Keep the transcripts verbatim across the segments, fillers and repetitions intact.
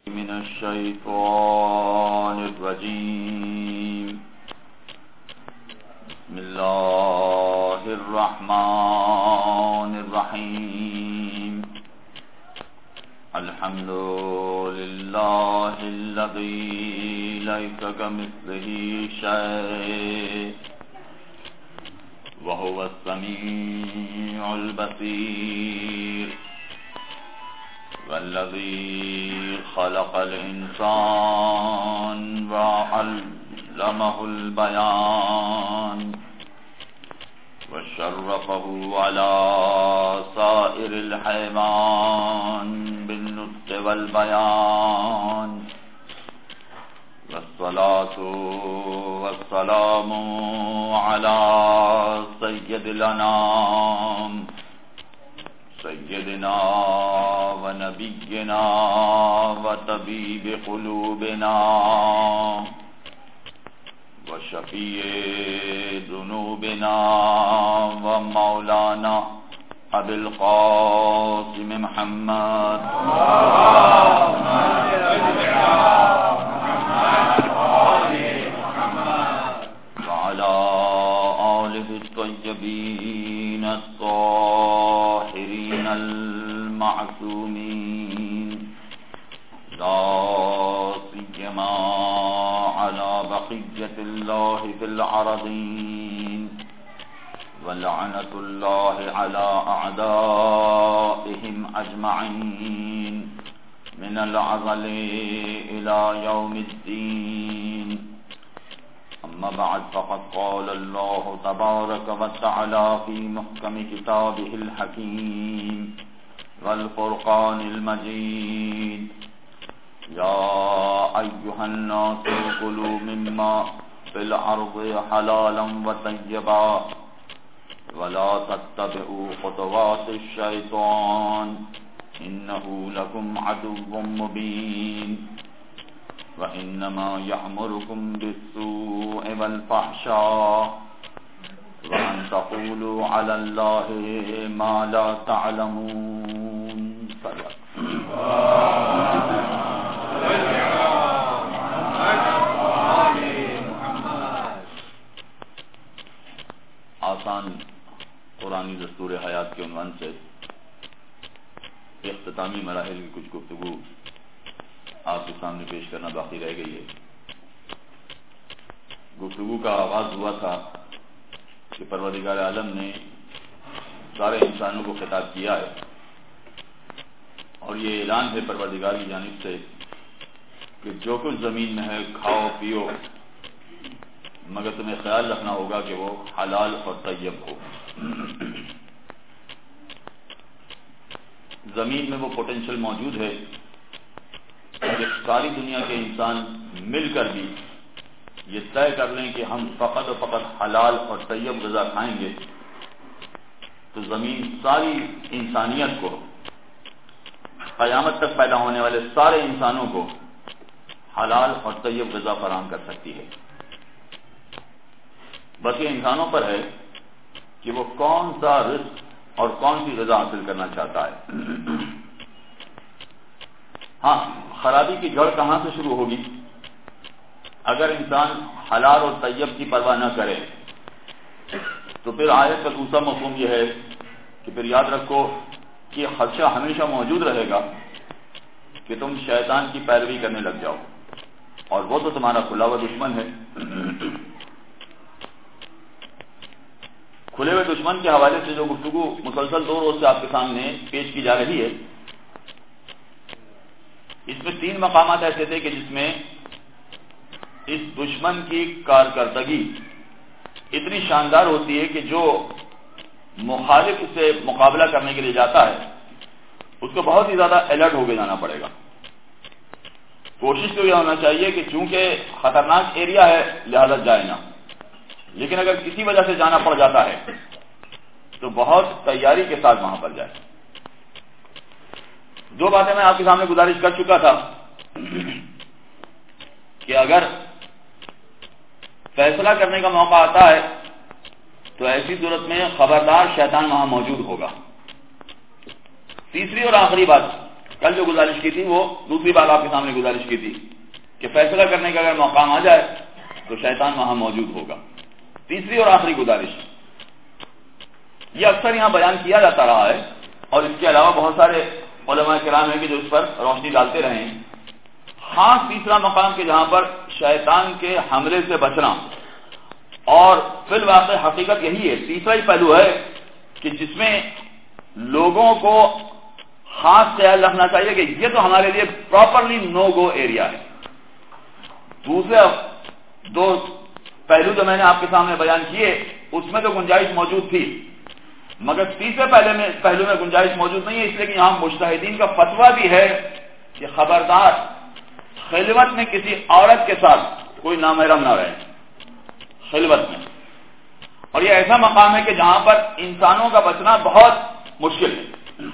من الشيطان الرجيم بسم الله الرحمن الرحيم الحمد لله الذي ليس كمثله شيء وهو السميع البصير والذي خلق الإنسان وعلمه البيان وشرفه على سائر الحيوان بالنطق والبيان والصلاة والسلام على سيد الأنام سيدنا ونبينا وطبيب قلوبنا وشفيع ذنوبنا ومولانا أبي القاسم محمد وعلى آله الطيبين الطاهرين المعصومين لا سيما على بقية الله في الأرضين ولعنة الله على أعدائهم أجمعين من الأزل إلى يوم الدين. أما بعد فقد قال الله تبارك وتعالى في محكم كتابه الحكيم والفرقان المجيد: يا أيها الناس كلوا مما في الأرض حلالا وطيبا ولا تتبعوا خطوات الشيطان إنه لكم عدو مبين وإنما يأمركم بالسوء والفحشاء وأن تقولوا على الله ما لا تعلمون. آسان قرآنی دستور حیات کے عنوان سے اختتامی مراحل کی کچھ گفتگو آپ کے سامنے پیش کرنا باقی رہ گئی ہے. گفتگو کا آغاز ہوا تھا کہ پروردگار عالم نے سارے انسانوں کو خطاب کیا ہے اور یہ اعلان ہے پروردگار کی جانب سے کہ جو کچھ زمین میں ہے کھاؤ پیو، مگر تمہیں خیال رکھنا ہوگا کہ وہ حلال اور طیب ہو. زمین میں وہ پوٹینشل موجود ہے کہ ساری دنیا کے انسان مل کر بھی یہ طے کر لیں کہ ہم فقط و فقط حلال اور طیب غذا کھائیں گے تو زمین ساری انسانیت کو، قیامت تک پیدا ہونے والے سارے انسانوں کو حلال اور طیب غذا فراہم کر سکتی ہے. بس یہ انسانوں پر ہے کہ وہ کون سا رزق اور کون سی غذا حاصل کرنا چاہتا ہے. ہاں، خرابی کی جڑ کہاں سے شروع ہوگی؟ اگر انسان حلال اور طیب کی پرواہ نہ کرے تو پھر آیت کا دوسرا مفہوم یہ ہے کہ پھر یاد رکھو کہ خدشہ ہمیشہ موجود رہے گا کہ تم شیطان کی پیروی کرنے لگ جاؤ، اور وہ تو تمہارا کھلا ہوا دشمن ہے. کھلے ہوئے دشمن کے حوالے سے جو گفتگو مسلسل دو روز سے آپ کے سامنے پیش کی جا رہی ہے، اس میں تین مقامات ایسے تھے کہ جس میں اس دشمن کی کارکردگی اتنی شاندار ہوتی ہے کہ جو مخالف سے مقابلہ کرنے کے لیے جاتا ہے اس کو بہت ہی زیادہ الرٹ ہو کے جانا پڑے گا. کوشش تو یہ ہونا چاہیے کہ چونکہ خطرناک ایریا ہے لہذا جائے نہ، لیکن اگر کسی وجہ سے جانا پڑ جاتا ہے تو بہت تیاری کے ساتھ وہاں پر جائے. دو باتیں میں آپ کے سامنے گزارش کر چکا تھا کہ اگر فیصلہ کرنے کا موقع آتا ہے تو ایسی صورت میں خبردار شیطان وہاں موجود ہوگا. تیسری اور آخری بات کل جو گزارش کی تھی وہ دوسری بار آپ کے سامنے گزارش کی تھی کہ فیصلہ کرنے کا اگر مقام آ جائے تو شیطان وہاں موجود ہوگا. تیسری اور آخری گزارش، یہ اکثر یہاں بیان کیا جاتا رہا ہے اور اس کے علاوہ بہت سارے علماء کرام ہیں کہ جو اس پر روشنی ڈالتے رہے ہیں. خاص تیسرا مقام کہ جہاں پر شیطان کے حملے سے بچنا، اور فی الواقع حقیقت یہی ہے، تیسرا ہی پہلو ہے کہ جس میں لوگوں کو خاص خیال رکھنا چاہیے کہ یہ تو ہمارے لیے پراپرلی نو گو ایریا ہے. دوسرے دو پہلو جو میں نے آپ کے سامنے بیان کیے اس میں تو گنجائش موجود تھی، مگر تیسرے پہلے میں پہلو میں گنجائش موجود نہیں ہے، اس لیے کہ یہاں مجتہدین کا فتویٰ بھی ہے کہ خبردار خلوت میں کسی عورت کے ساتھ کوئی نامحرم نہ رہے خلوت میں. اور یہ ایسا مقام ہے کہ جہاں پر انسانوں کا بچنا بہت مشکل ہے.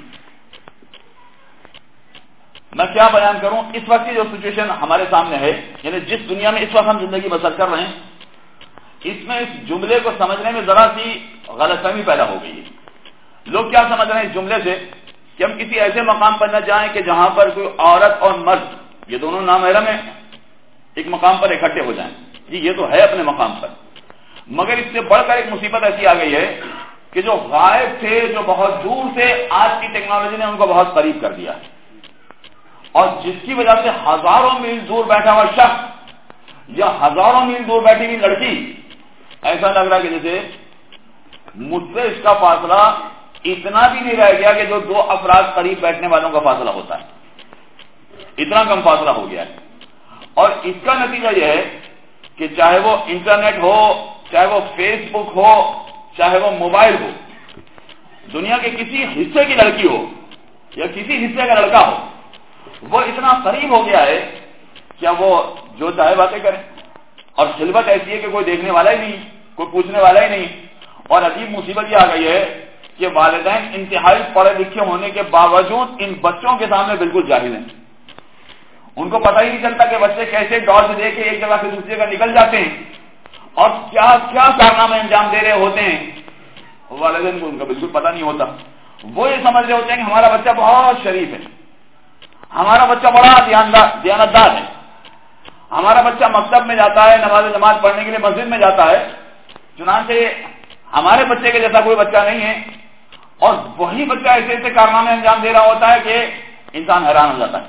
میں کیا بیان کروں، اس وقت کی جو سچویشن ہمارے سامنے ہے، یعنی جس دنیا میں اس وقت ہم زندگی بسر کر رہے ہیں، اس میں اس جملے کو سمجھنے میں ذرا سی غلط فہمی پیدا ہو گئی ہے. لوگ کیا سمجھ رہے ہیں اس جملے سے کہ ہم کسی ایسے مقام پر نہ جائیں کہ جہاں پر کوئی عورت اور مرد یہ دونوں نامحرم ہیں ایک مقام پر اکٹھے ہو جائیں. جی یہ تو ہے اپنے مقام پر، مگر اس سے بڑھ کر ایک مصیبت ایسی آ گئی ہے کہ جو غائب تھے، جو بہت دور سے، آج کی ٹیکنالوجی نے ان کو بہت قریب کر دیا ہے، اور جس کی وجہ سے ہزاروں میل دور بیٹھا ہوا شخص یا ہزاروں میل دور بیٹھی ہوئی لڑکی ایسا لگ رہا ہے کہ جیسے مجھ سے اس کا فاصلہ اتنا بھی نہیں رہ گیا کہ جو دو افراد قریب بیٹھنے والوں کا فاصلہ ہوتا ہے، اتنا کم فاصلہ ہو گیا ہے. اور اس کا نتیجہ یہ ہے کہ چاہے وہ انٹرنیٹ ہو، چاہے وہ فیس بک ہو، چاہے وہ موبائل ہو، دنیا کے کسی حصے کی لڑکی ہو یا کسی حصے کا لڑکا ہو، وہ اتنا قریب ہو گیا ہے کہ وہ جو چاہے باتیں کریں. اور خلوت ایسی ہے کہ کوئی دیکھنے والا ہی نہیں، کوئی پوچھنے والا ہی نہیں. اور عجیب مصیبت یہ آ گئی ہے کہ والدین انتہائی پڑھے لکھے ہونے کے باوجود ان بچوں کے سامنے بالکل جاہل ہیں. ان کو پتہ ہی نہیں چلتا کہ بچے کیسے ڈاٹ دے کے ایک جگہ سے دوسری جگہ نکل جاتے ہیں اور کیا کیا کارنامے انجام دے رہے ہوتے ہیں. والدین کو ان کا بالکل پتہ نہیں ہوتا. وہ یہ سمجھ رہے ہوتے ہیں کہ ہمارا بچہ بہت شریف ہے، ہمارا بچہ بڑا دیانتدار ہے، ہمارا بچہ مکتب میں جاتا ہے، نماز جماعت پڑھنے کے لیے مسجد میں جاتا ہے، چنانچہ ہمارے بچے کے جیسا کوئی بچہ نہیں ہے. اور وہی بچہ ایسے ایسے کارنامے انجام دے رہا ہوتا ہے کہ انسان حیران ہو جاتا ہے.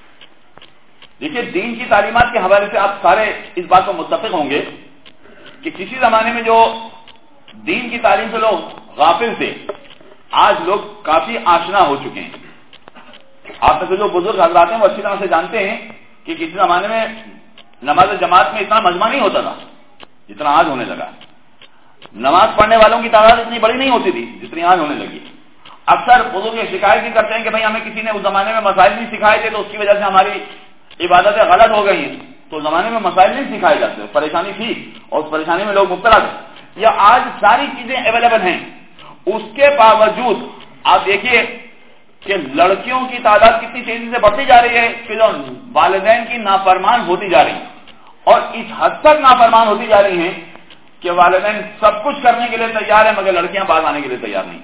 دیکھیے دین کی تعلیمات کے حوالے سے آپ سارے اس بات کو متفق ہوں گے کہ کسی زمانے میں جو دین کی تعلیم سے لوگ غافل تھے، آج لوگ کافی آشنا ہو چکے ہیں. آپ میں سے جو بزرگ حضرات ہیں وہ اچھی طرح سے جانتے ہیں کہ کسی زمانے میں نماز جماعت میں اتنا مجمع نہیں ہوتا تھا جتنا آج ہونے لگا. نماز پڑھنے والوں کی تعداد اتنی بڑی نہیں ہوتی تھی جتنی آج ہونے لگی. اکثر بزرگ یہ شکایت بھی کرتے ہیں کہ بھائی ہمیں کسی نے اس زمانے میں مسائل نہیں سکھائے تھے تو اس کی وجہ سے ہماری عبادتیں غلط ہو گئی ہیں. تو اس زمانے میں مسائل نہیں سکھائے جاتے، پریشانی تھی اور اس پریشانی میں لوگ مبتلا تھے. یا آج ساری چیزیں اویلیبل ہیں، اس کے باوجود آپ دیکھیے کہ لڑکیوں کی تعداد کتنی تیزی سے بڑھتی جا رہی ہے کہ جو والدین کی نافرمان ہوتی جا رہی ہیں، اور اس حد تک نافرمان ہوتی جا رہی ہیں کہ والدین سب کچھ کرنے کے لیے تیار ہیں مگر لڑکیاں باز آنے کے لیے تیار نہیں.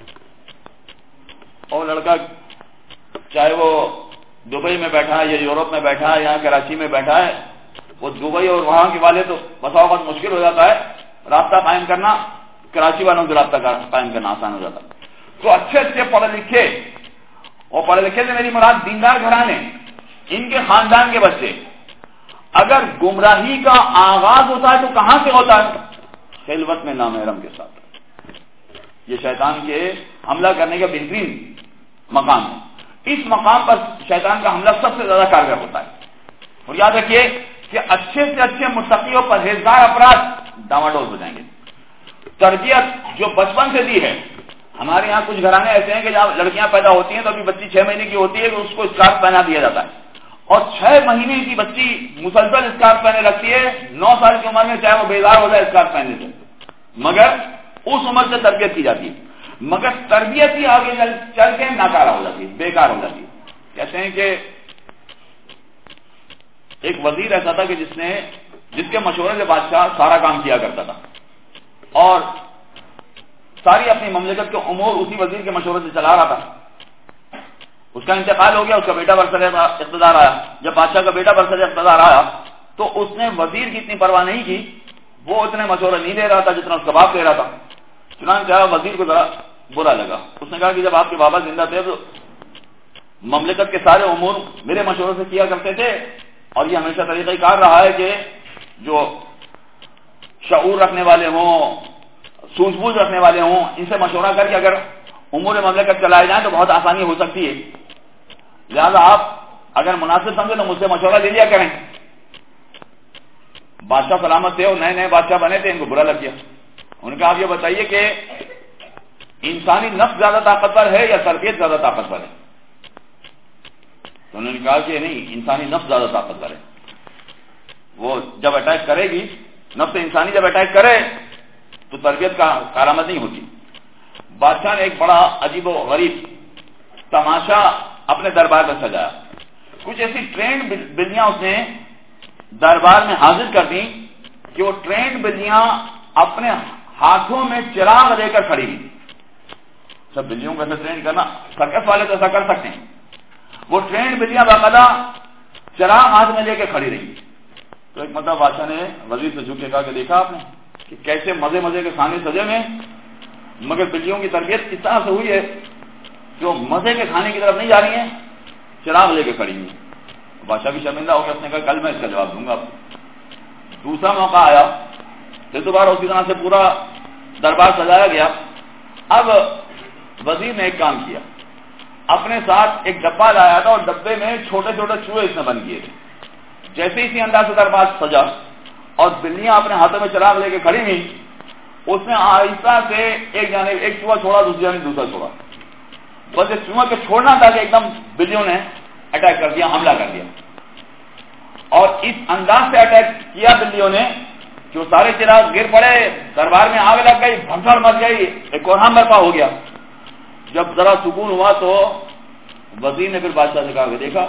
اور لڑکا چاہے وہ دبئی میں بیٹھا ہے یا یورپ میں بیٹھا ہے یا کراچی میں بیٹھا ہے، وہ دبئی اور وہاں کے والے تو بسا اوقات مشکل ہو جاتا ہے رابطہ قائم کرنا، کراچی والوں سے رابطہ قائم کرنا آسان ہو جاتا ہے. تو اچھے اچھے پڑھے لکھے، اور پڑھے لکھے سے میری مراد دیندار گھرانے، ان کے خاندان کے بچے اگر گمراہی کا آغاز ہوتا ہے تو کہاں سے ہوتا ہے؟ خلوت میں نامحرم کے ساتھ. یہ شیطان کے حملہ کرنے کا بہترین مقام ہے. اس مقام پر شیطان کا حملہ سب سے زیادہ کارگر ہوتا ہے. اور یاد رکھیے کہ اچھے سے اچھے متقی اور پرہیزگار افراد ڈاواڈول ہو جائیں گے. تربیت جو بچپن سے دی ہے، ہمارے یہاں کچھ گھرانے ایسے ہیں کہ جب لڑکیاں پیدا ہوتی ہیں تو ابھی بچی چھ مہینے کی ہوتی ہے تو اس کو اسکارف پہنا دیا جاتا ہے، اور چھ مہینے کی بچی مسلسل اسکارف پہنے رکھتی ہے، نو سال کی عمر میں چاہے وہ بیدار ہو جائے اسکارف پہننے سے، مگر اس عمر سے تربیت کی جاتی ہے. مگر تربیت ہی آگے چل چل کے ناکارہ ہو جاتی ہے، بیکار ہو جاتی ہے. کہتے ہیں کہ ایک وزیر ایسا تھا کہ جس نے جس کے مشورے سے بادشاہ سارا کام کیا کرتا تھا، اور ساری اپنی مملکت کے امور اسی وزیر کے مشورے سے چلا رہا تھا. اس کا انتقال ہو گیا، اس کا بیٹا برسر اقتدار آیا. جب بادشاہ کا بیٹا برسر اقتدار آیا تو اس نے وزیر کی اتنی پرواہ نہیں کی، وہ اتنے مشورہ نہیں دے رہا تھا جتنا اس کا باپ دے رہا تھا. چنانچہ وزیر کو ذرا برا لگا. اس نے کہا کہ جب آپ کے بابا زندہ تھے تو مملکت کے سارے امور میرے مشورے سے کیا کرتے تھے، اور یہ ہمیشہ طریقہ کار رہا ہے کہ جو شعور رکھنے والے ہوں، سوجھ بوجھ رکھنے والے ہوں، ان سے مشورہ کر کے اگر امور مملکت چلائے جائیں تو بہت آسانی ہو سکتی ہے. لہذا آپ اگر مناسب سمجھے تو مجھ سے مشورہ لے لیا کریں. بادشاہ سلامت تھے اور نئے نئے بادشاہ بنے تھے، ان کو برا لگ گیا. ان کا آپ یہ بتائیے کہ انسانی نفس زیادہ طاقتور ہے یا تربیت زیادہ طاقتور ہے؟ تو انہوں نے کہا کہ نہیں، انسانی نفس زیادہ طاقتور ہے. وہ جب اٹیک کرے گی، نفس انسانی جب اٹیک کرے تو تربیت کا کارآمد نہیں ہوتی. بادشاہ نے ایک بڑا عجیب و غریب تماشا اپنے دربار میں سجایا. کچھ ایسی ٹرینڈ بلیاں اس نے دربار میں حاضر کر دی کہ وہ ٹرینڈ بلیاں اپنے ہاتھوں میں چراغ لے کر کھڑی ہوئی. سب بلیوں کو ایسے ٹرینڈ کرنا، سرکس والے تو ایسا کر سکتے ہیں. وہ ٹرینڈ بلیاں باقاعدہ چراغ ہاتھ میں لے کے کھڑی رہی. تو ایک مرتبہ بادشاہ نے وزیر سے جھک کے کہا کہ دیکھا آپ نے کہ کیسے مزے مزے کے کھانے سجے میں، مگر بلیوں کی تربیت اس طرح سے ہوئی ہے جو مزے کے کھانے کی طرف نہیں جا رہی ہیں، چراغ لے کے کھڑی ہوئی. بادشاہ بھی شرمندہ ہو گیا. اس نے کہا کل میں اس کا جواب دوں گا. دوسرا موقع آیا، پھر دوبارہ اسی طرح سے پورا دربار سجایا گیا. اب وزیر نے ایک کام کیا، اپنے ساتھ ایک ڈبہ لایا تھا اور ڈبے میں چھوٹے چھوٹے چوہے اس نے بند کیے تھے. جیسے اسی انداز سے دربار سجا اور بلیاں اپنے ہاتھوں میں چراغ لے کے کھڑی ہوئی، اس نے آہستہ سے ایک جانب ایک چوہا چھوڑا، دوسری جانب دوسرا چھوڑا. بس اس چوہے کو چھوڑنا تھا کہ ایک دم بلیوں نے اٹیک کر دیا، حملہ کر دیا. اور اس انداز سے اٹیک کیا بلیوں نے کہ وہ سارے چراغ گر پڑے، دربار میں آگ لگ گئی، بھنسڑ مچ گئی، ایک کوہرام برپا ہو گیا. جب ذرا سکون ہوا تو وزیر نے پھر بادشاہ سے کہا کہ دیکھا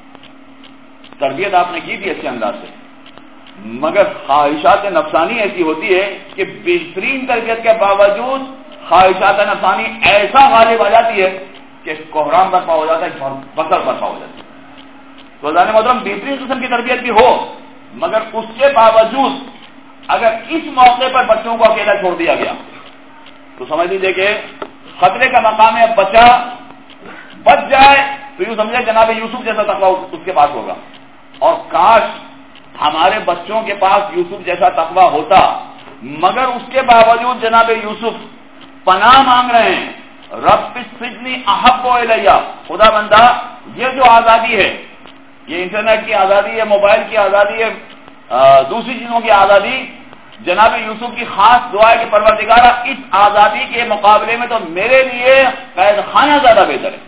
تربیت آپ نے کی تھی اچھے انداز سے، مگر خواہشات نفسانی ایسی ہوتی ہے کہ بہترین تربیت کے باوجود خواہشات نفسانی ایسا غالب آ جاتی ہے کہ کوہرام برپا ہو جاتا ہے، بھنسڑ برپا ہو جاتی ہے. تو ذات محترم بہترین قسم کی تربیت بھی ہو، مگر اس کے باوجود اگر اس موقع پر بچوں کو اکیلا چھوڑ دیا گیا تو سمجھ لیجیے کہ خطرے کا مقام ہے. بچہ بچ جائے تو یوں سمجھے جناب یوسف جیسا تقویٰ اس کے پاس ہوگا. اور کاش ہمارے بچوں کے پاس یوسف جیسا تقویٰ ہوتا، مگر اس کے باوجود جناب یوسف پناہ مانگ رہے ہیں. رب السجن احب الیہ، خدا بندہ یہ جو آزادی ہے، یہ انٹرنیٹ کی آزادی ہے، موبائل کی آزادی ہے، دوسری چیزوں کی آزادی، جناب یوسف کی خاص دعا ہے کہ پروردگارہ اس آزادی کے مقابلے میں تو میرے لیے قید خانہ زیادہ بہتر ہے.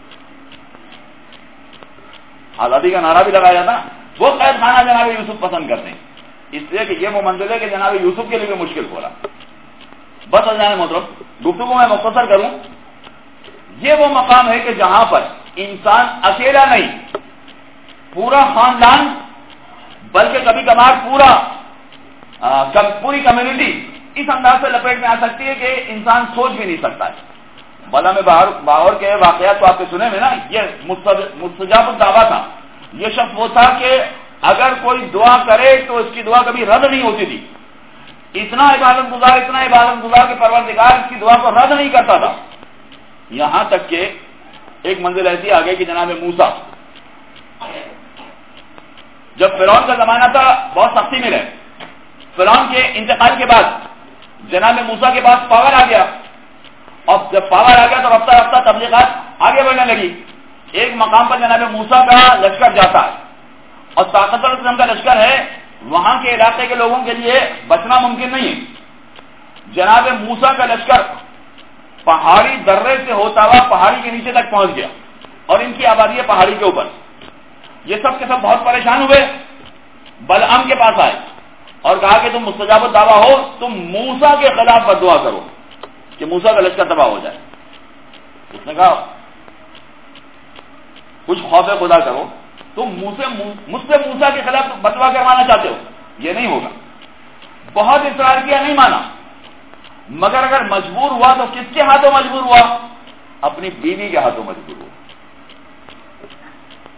آزادی کا نعرہ بھی لگایا جاتا، وہ قید خانہ جناب یوسف پسند کرتے ہیں، اس لیے کہ یہ وہ منزل ہے کہ جناب یوسف کے لیے بھی مشکل ہو رہا. بس جانے مطلب گفتگو میں مختصر کروں، یہ وہ مقام ہے کہ جہاں پر انسان اکیلا نہیں، پورا خاندان، بلکہ کبھی کبھار پورا آ, پوری کمیونٹی اس انداز سے لپیٹ میں آ سکتی ہے کہ انسان سوچ بھی نہیں سکتا ہے. بلا میں باہر کے واقعات تو آپ کے سنے میں نا، یہ مستجاب الدعویٰ تھا. یہ شخص وہ تھا کہ اگر کوئی دعا کرے تو اس کی دعا کبھی رد نہیں ہوتی تھی. اتنا عبادت گزار اتنا عبادت گزار کہ پروردگار اس کی دعا کو رد نہیں کرتا تھا. یہاں تک کہ ایک منزل ایسی آ گئی کہ جناب موسیٰ، جب فرعون کا زمانہ تھا بہت سختی میں رہے، فرعون کے انتقال کے بعد جناب موسیٰ کے پاس پاور آ گیا، اور جب پاور آ گیا تو رفتہ رفتہ تبلیغات آگے بڑھنے لگی. ایک مقام پر جناب موسیٰ کا لشکر جاتا ہے اور طاقتور قسم کا لشکر ہے، وہاں کے علاقے کے لوگوں کے لیے بچنا ممکن نہیں ہے. جناب موسیٰ کا لشکر پہاڑی درے سے ہوتا ہوا پہاڑی کے نیچے تک پہنچ گیا اور ان کی آبادی ہے پہاڑی کے اوپر. یہ سب کے سب بہت پریشان ہوئے، بلعام کے پاس آئے اور کہا کہ تم مستجاب الدعویٰ ہو، تم موسیٰ کے خلاف بددعا کرو کہ موسیٰ کا لشکر تباہ ہو جائے. اس نے کہا کچھ خوف خدا کرو، تم مجھ سے موسیٰ کے خلاف بددعا کروانا چاہتے ہو، یہ نہیں ہوگا. بہت اصرار کیا، نہیں مانا. مگر اگر مجبور ہوا تو کس کے ہاتھوں مجبور ہوا؟ اپنی بیوی کے ہاتھوں مجبور ہوا.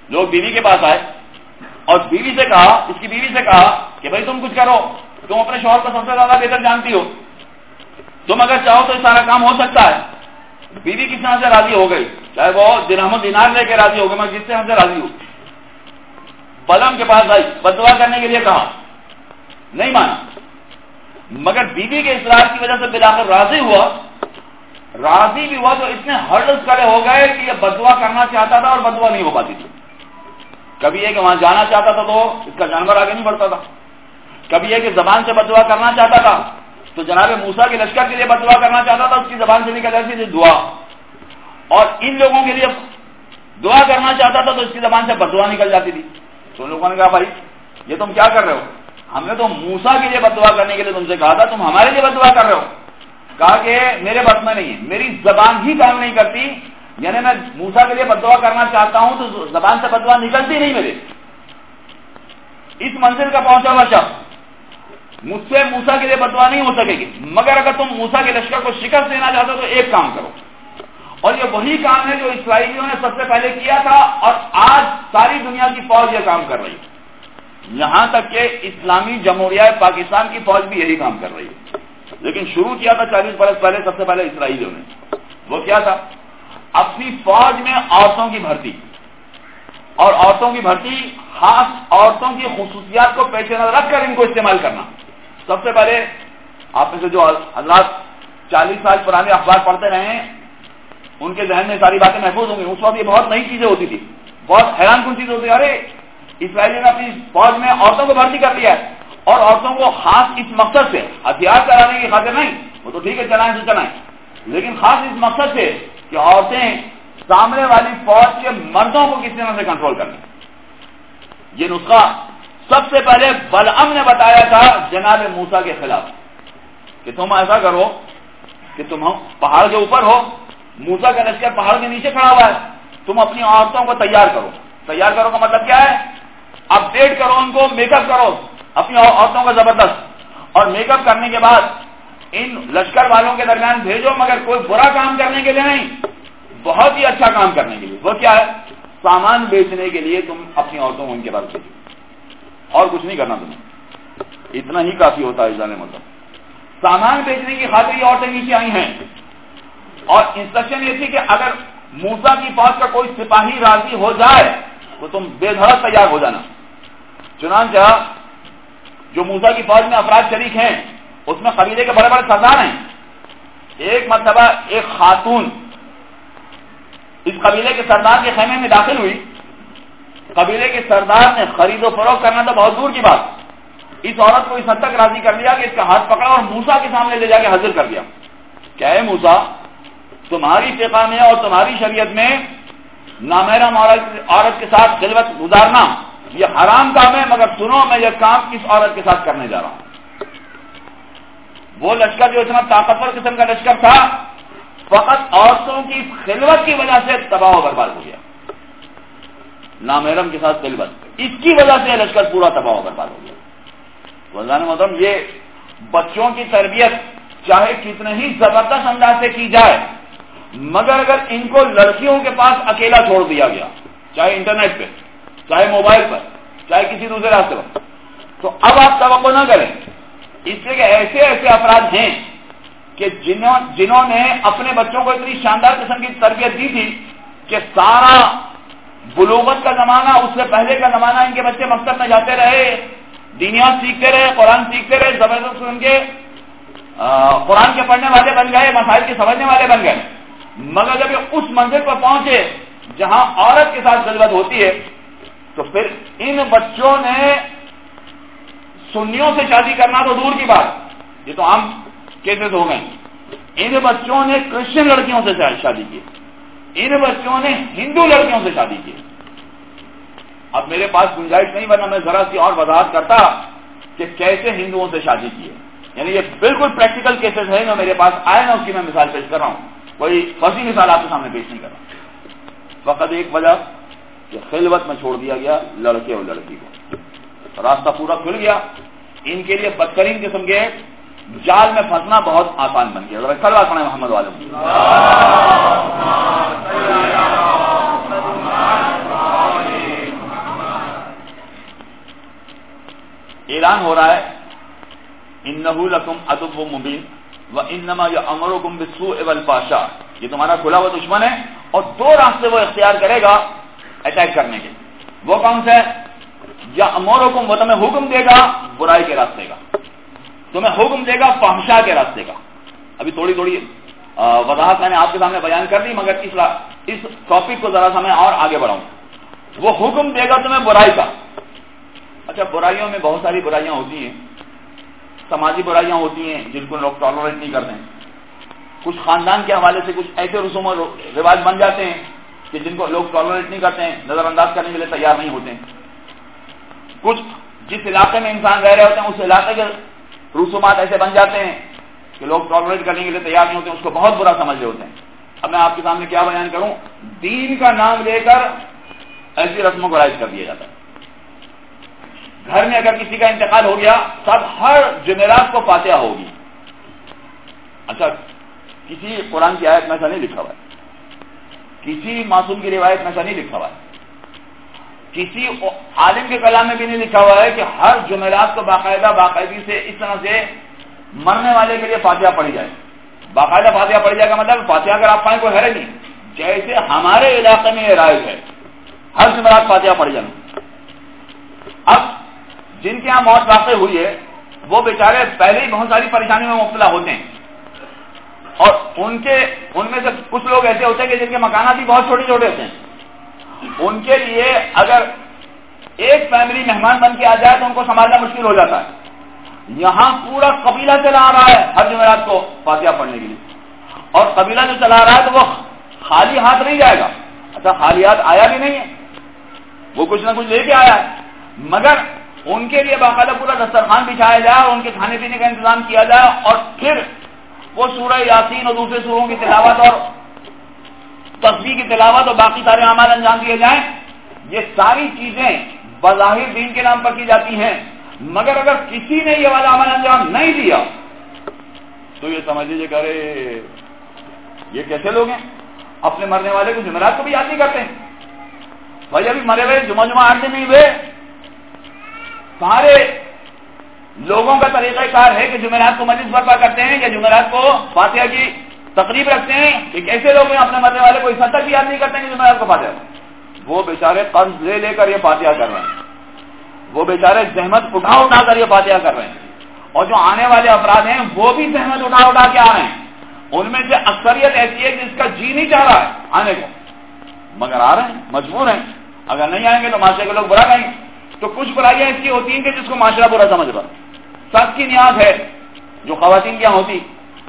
لوگ بیوی کے پاس آئے اور بیوی سے کہا اس کی بیوی سے کہا کہ بھائی تم کچھ کرو، تم اپنے شوہر کو سب سے زیادہ بہتر جانتی ہو، تم اگر چاہو تو یہ سارا کام ہو سکتا ہے۔ بیوی کس طرح سے راضی ہو گئی، چاہے وہ درہم و دینار لے کے راضی ہو گئی، میں جس سے ہم سے راضی ہوں۔ بلعام کے پاس آئی، بددعا کرنے کے لیے کہا، نہیں مانا، مگر بیوی کے اصرار کی وجہ سے بلاخر راضی ہوا۔ راضی بھی ہوا تو اتنے ہرڈلز کھڑے ہو گئے کہ یہ بددعا کرنا چاہتا تھا اور بددعا نہیں ہو پاتی تھی۔ کبھی یہ کہ وہاں جانا چاہتا تھا تو اس کا جانور آگے نہیں بڑھتا تھا، کبھی یہ کہ زبان سے بددعا کرنا چاہتا تھا تو جناب موسیٰ کے لشکر کے لیے بددعا کرنا چاہتا تھا، اس کی زبان سے نکل جاتی تھی دعا، اور ان لوگوں کے لیے دعا کرنا چاہتا تھا تو اس کی زبان سے بددعا نکل جاتی تھی۔ تو لوگوں نے کہا بھائی یہ تم کیا کر رہے ہو، ہم نے تو موسیٰ کے لیے بددعا کرنے کے لیے تم سے کہا تھا، تم ہمارے لیے بددعا کر رہے ہو۔ کہا کہ میرے بس میں نہیں ہے، میری زبان ہی کام نہیں کرتی، یعنی میں موسیٰ کے لیے بددعا کرنا چاہتا ہوں تو زبان سے بددعا نکلتی نہیں میرے۔ اس منزل کا پہنچا ہوا شخص مجھ سے موسیٰ کے لیے بددعا نہیں ہو سکے گی، مگر اگر تم موسیٰ کے لشکر کو شکست دینا چاہتے ہو تو ایک کام کرو، اور یہ وہی کام ہے جو اسرائیلیوں نے سب سے پہلے کیا تھا اور آج ساری دنیا کی فوج یہ کام کر رہی ہے، یہاں تک کہ اسلامی جمہوریہ پاکستان کی فوج بھی یہی کام کر رہی ہے۔ لیکن شروع کیا تھا چالیس برس پہلے سب سے پہلے اسرائیلیوں نے، وہ کیا تھا، اپنی فوج میں عورتوں کی بھرتی، اور عورتوں کی بھرتی خاص عورتوں کی خصوصیات کو پیش نظر رکھ کر ان کو استعمال کرنا۔ سب سے پہلے آپ میں سے جو حضرات چالیس سال پرانے اخبار پڑھتے رہے ہیں ان کے ذہن میں ساری باتیں محفوظ ہوں گی، اس وقت یہ بہت نئی چیزیں ہوتی تھی، بہت حیران کن چیز ہوتی ہے، ارے اسرائیلی نے اپنی فوج میں عورتوں کو بھرتی کر دیا ہے، اور عورتوں کو خاص اس مقصد سے، ہتھیار چلانے کی خاطر نہیں، وہ تو ٹھیک ہے چلائیں تو چلائیں، لیکن خاص اس مقصد سے کہ عورتیں سامنے والی فوج کے مردوں کو کس طرح سے کنٹرول کریں۔ یہ نسخہ سب سے پہلے بلعام نے بتایا تھا جناب موسیٰ کے خلاف کہ تم ایسا کرو کہ تم پہاڑ کے اوپر ہو، موسیٰ کا لشکر پہاڑ کے نیچے کھڑا ہوا ہے، تم اپنی عورتوں کو تیار کرو۔ تیار کرو کا مطلب کیا ہے، اپڈیٹ کرو ان کو، میک اپ کرو اپنی عورتوں کا زبردست، اور میک اپ کرنے کے بعد ان لشکر والوں کے درمیان بھیجو، مگر کوئی برا کام کرنے کے لیے نہیں، بہت ہی اچھا کام کرنے کے لیے۔ وہ کیا ہے، سامان بیچنے کے لیے تم اپنی عورتوں کو ان کے پاس بھیجو، اور کچھ نہیں کرنا تمہیں، اتنا ہی کافی ہوتا ہے جانے مطلب سامان بیچنے کی خاطر یہ عورتیں نیچے آئی ہیں، اور انسٹرکشن یہ تھی کہ اگر موسیٰ کی فوج کا کوئی سپاہی راضی ہو جائے تو تم بے دھڑک تیار ہو جانا۔ چنانچہ جو موسیٰ کی فوج میں افراد شریک ہیں اس میں قبیلے کے بڑے بڑے سردار ہیں۔ ایک مرتبہ ایک خاتون اس قبیلے کے سردار کے خیمے میں داخل ہوئی، قبیلے کے سردار نے خرید و فروخت کرنا تو بہت دور کی بات، اس عورت کو اس حد تک راضی کر لیا کہ اس کا ہاتھ پکڑا اور موسیٰ کے سامنے لے جا کے حاضر کر دیا۔ کیا ہے موسیٰ، تمہاری فقہ میں اور تمہاری شریعت میں نامحرم عورت کے ساتھ خلوت گزارنا یہ حرام کام ہے، مگر سنو میں یہ کام اس عورت کے ساتھ کرنے جا رہا ہوں۔ وہ لشکر جو اتنا طاقتور قسم کا لشکر تھا فقط عورتوں کی خلوت کی وجہ سے تباہ و برباد ہو گیا، نامحرم کے ساتھ خلوت، اس کی وجہ سے لشکر پورا تباہ و برباد ہو گیا۔ وزان محترم، یہ بچوں کی تربیت چاہے کتنے ہی زبردست انداز سے کی جائے، مگر اگر ان کو لڑکیوں کے پاس اکیلا چھوڑ دیا گیا، چاہے انٹرنیٹ پہ، چاہے موبائل پر، چاہے کسی دوسرے راستے پر، تو اب آپ توقع نہ کریں، اس لیے کہ ایسے ایسے افراد ہیں کہ جنہوں جنہوں نے اپنے بچوں کو اتنی شاندار قسم کی تربیت دی تھی کہ سارا بلوغت کا زمانہ، اس سے پہلے کا زمانہ ان کے بچے مکتب میں جاتے رہے، دینیات سیکھتے رہے، قرآن سیکھتے رہے، زبردست ان کے قرآن کے پڑھنے والے بن گئے، مسائل کے سمجھنے والے بن گئے، مگر جب یہ اس منزل پر پہنچے جہاں عورت کے ساتھ غلبت ہوتی ہے تو پھر ان بچوں نے سنیوں سے شادی کرنا تو دور کی بات، یہ تو عام کیسز ہو گئے، ان بچوں نے کرسچن لڑکیوں سے شادی کی، ان بچوں نے ہندو لڑکیوں سے شادی کی۔ اب میرے پاس گنجائش نہیں، ورنہ میں ذرا سی اور وضاحت کرتا کہ کیسے ہندوؤں سے شادی کی ہے، یعنی یہ بالکل پریکٹیکل کیسز ہے جو میرے پاس آئے نا، اس کی میں مثال پیش کر رہا ہوں، کوئی فصیح مثال آپ کے سامنے پیش نہیں کر رہا۔ فقط ایک وجہ کہ خلوت میں چھوڑ دیا گیا لڑکے اور لڑکی کو، راستہ پورا کھل گیا، ان کے لیے بدترین قسم کے جال میں پھنسنا بہت آسان بن گیا۔ ذرا کھڑا پڑھیں محمد والے۔ اعلان ہو رہا ہے انہ لکم عدو مبین وانما یامرکم بالسوء والفحشاء، یہ تمہارا کھلا ہوا دشمن ہے اور دو راستے وہ اختیار کرے گا اٹیک کرنے کے. وہ کون سے؟ یامرکم، وہ تمہیں حکم دے گا برائی کے راستے کا، تمہیں حکم دے گا فحشاء کے راستے کا. ابھی تھوڑی تھوڑی وضاحت میں نے آپ کے سامنے بیان کر دی، مگر اس اس ٹاپک کو ذرا سا میں اور آگے بڑھاؤں. وہ حکم دے گا تمہیں برائی کا. اچھا، برائیوں میں بہت ساری برائیاں ہوتی ہیں. سماجی برائیاں ہوتی ہیں جن کو لوگ ٹالریٹ نہیں کرتے ہیں. کچھ خاندان کے حوالے سے کچھ ایسے رسوم و رواج بن جاتے ہیں کہ جن کو لوگ ٹالریٹ نہیں کرتے ہیں، نظر انداز کرنے کے لیے تیار نہیں ہوتے ہیں. کچھ جس علاقے میں انسان رہ رہے ہوتے ہیں اس علاقے کے رسومات ایسے بن جاتے ہیں کہ لوگ ٹالریٹ کرنے کے لیے تیار نہیں ہوتے ہیں، اس کو بہت برا سمجھ رہے ہوتے ہیں. اب میں آپ کے سامنے کیا بیان کروں، دین کا نام لے کر ایسی رسموں کو رائج کر دیا جاتا ہے. گھر میں اگر کسی کا انتقال ہو گیا تب ہر جمعرات کو فاتحہ ہوگی. اچھا، کسی قرآن کی آیت میں ایسا نہیں لکھا ہوا ہے، کسی معصوم کی روایت میں ایسا نہیں لکھا ہوا ہے، کسی عالم کے کلام میں بھی نہیں لکھا ہوا ہے کہ ہر جمعرات کو باقاعدہ باقاعدگی سے اس طرح سے مرنے والے کے لیے فاتحہ پڑھی جائے. باقاعدہ فاتحہ پڑھی جائے کا مطلب فاتحہ اگر آپ پائیں کوئی حرج نہیں، جیسے ہمارے علاقے میں یہ رائج ہے ہر جمعرات فاتحہ پڑھی جانا. اب جن کے یہاں موت واقع ہوئی ہے وہ بیچارے پہلے ہی بہت ساری پریشانیوں میں مبتلا ہوتے ہیں، اور ان کے ان میں سے کچھ لوگ ایسے ہوتے ہیں کہ جن کے مکانات بھی بہت چھوٹے چھوٹے ہوتے ہیں. ان کے لیے اگر ایک فیملی مہمان بن کے آ جائے تو ان کو سنبھالنا مشکل ہو جاتا ہے. یہاں پورا قبیلہ چلا آ رہا ہے ہر جمعرات کو فاتحہ پڑھنے کے لیے، اور قبیلہ جو چلا آ رہا ہے تو وہ خالی ہاتھ نہیں جائے گا. اچھا، خالی ہاتھ آیا بھی نہیں ہے، وہ کچھ نہ کچھ لے کے آیا ہے، مگر ان کے لیے باقاعدہ پورا دسترخوان بچھایا جائے اور ان کے کھانے پینے کا انتظام کیا جائے، اور پھر وہ سورہ یاسین اور دوسرے سوروں کی تلاوت اور تسبیح کی تلاوت اور باقی سارے اعمال انجام دیے جائیں. یہ ساری چیزیں بظاہر دین کے نام پر کی جاتی ہیں، مگر اگر کسی نے یہ والا عمل انجام نہیں دیا تو یہ سمجھ لیجیے کہ ارے یہ کیسے لوگ ہیں، اپنے مرنے والے کو جمعرات کو بھی یاد نہیں کرتے ہیں. بھائی ابھی مرے ہوئے جمعہ جمعہ آٹھ دن نہیں ہوئے. سارے لوگوں کا طریقہ کار ہے کہ جمعرات کو مجلس برپا کرتے ہیں یا جمعرات کو فاتحہ کی تقریب رکھتے ہیں. کہ کیسے لوگ ہیں اپنے مرنے والے کو اس حد تک بھی یاد نہیں کرتے ہیں کہ جمعرات کو فاتحہ. وہ بیچارے قرض لے لے کر یہ فاتحہ کر رہے ہیں، وہ بیچارے زحمت اٹھا اٹھا کر یہ فاتحہ کر رہے ہیں، اور جو آنے والے افراد ہیں وہ بھی زحمت اٹھا اٹھا کے آ رہے ہیں. ان میں سے اکثریت ایسی ہے کہ جس کا جی نہیں چاہ رہا ہے آنے کو، مگر آ رہے ہیں، مجبور ہیں. اگر نہیں آئیں گے تو معاشرے کے لوگ برا کہیں گے. تو کچھ برائیاں ایسی ہوتی ہیں کہ جس کو معاشرہ برا سمجھ رہا. سب کی نیاز ہے جو خواتین کی ہوتی،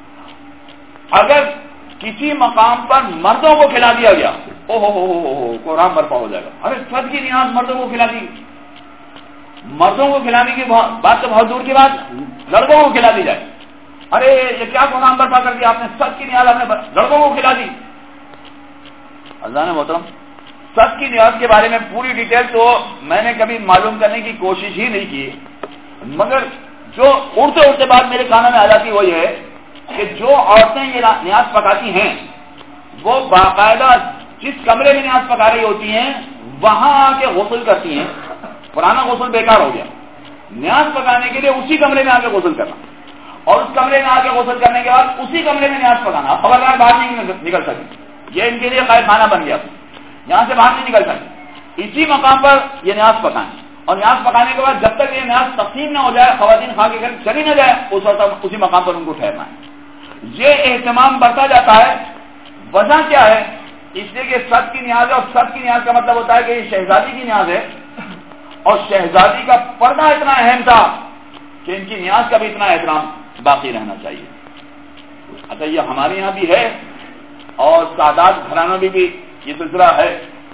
اگر کسی مقام پر مردوں کو کھلا دیا گیا او ہو ہو ہو قرآن برپا ہو جائے گا. ارے سب کی نیاز مردوں کو کھلا دی، مردوں کو کھلانے کی بات تو بہت دور کی بات، لڑکوں کو کھلا دی جائے. ارے یہ کیا قرآن برپا کر دیا آپ نے، سب کی نیاز آپ نے لڑکوں کو کھلا دی. اذان محترم، سب کی نیاز کے بارے میں پوری ڈیٹیل تو میں نے کبھی معلوم کرنے کی کوشش ہی نہیں کی، مگر جو اڑتے اڑتے بات میرے کانوں میں آ جاتی وہ یہ ہے کہ جو عورتیں یہ نیاز پکاتی ہیں وہ باقاعدہ جس کمرے میں نیاز پکا رہی ہوتی ہیں وہاں آ کے غسل کرتی ہیں. پرانا غسل بیکار ہو گیا، نیاز پکانے کے لیے اسی کمرے میں آ کے غسل کرنا، اور اس کمرے میں آ کے غسل کرنے کے بعد اسی کمرے میں نیاز پکانا. خبردار باہر نہیں نکل سکتی، یہ ان کے لیے قید خانہ بن گیا، یہاں سے باہر نہیں نکل سکتے. اسی مقام پر یہ نیاز پکائیں، اور نیاز پکانے کے بعد جب تک یہ نیاز تقسیم نہ ہو جائے، خواتین خواہ کے گھر چلی نہ جائے، اس وقت اسی مقام پر ان کو ٹھہرنا ہے. یہ اہتمام بڑھتا جاتا ہے. وجہ کیا ہے؟ اس لیے کہ سب کی نیاز ہے، اور سب کی نیاز کا مطلب ہوتا ہے کہ یہ شہزادی کی نیاز ہے، اور شہزادی کا پردہ اتنا اہم تھا کہ ان کی نیاز کا بھی اتنا احترام باقی رہنا چاہیے. اچھا، یہ ہمارے یہاں بھی ہے اور سادات گھرانوں میں بھی یہ سلسلہ ہے.